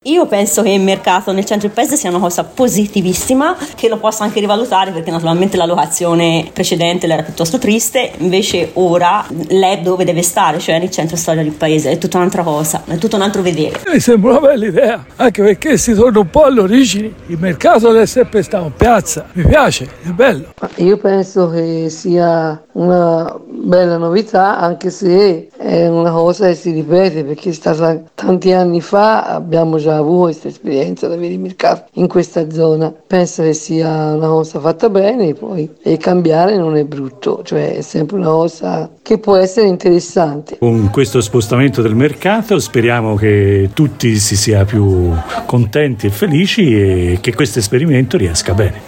Io penso che il mercato nel centro del paese sia una cosa positivissima, che lo possa anche rivalutare, perché naturalmente la locazione precedente era piuttosto triste, invece ora l'è dove deve stare, cioè nel centro storico del paese, è tutta un'altra cosa, è tutto un altro vedere. Mi sembra una bella idea, anche perché si torna un po' alle origini, il mercato deve sempre stare in piazza, mi piace, è bello. Io penso che sia una bella novità, anche se è una cosa che si ripete, perché è stata tanti anni fa, abbiamo già avuto questa esperienza di avere il mercato in questa zona. Penso che sia una cosa fatta bene, poi e cambiare non è brutto, cioè è sempre una cosa che può essere interessante. Con questo spostamento del mercato speriamo che tutti si sia più contenti e felici e che questo esperimento riesca bene.